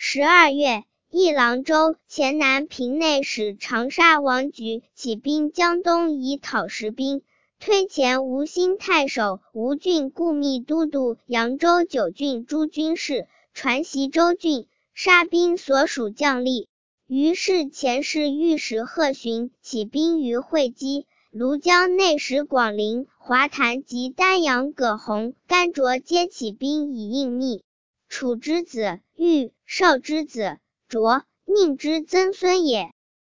12月，议郎州前南平内史长沙王举起兵江东以讨石兵，推前吴兴太守吴郡顾密都督扬州9郡诸军事，传习州郡，杀兵所属将吏。于是前世御史贺寻起兵于会稽、庐江内史广陵、华坛及丹阳葛洪、甘卓皆起兵以应密。楚之子玉，少之子卓，宁之曾孙也。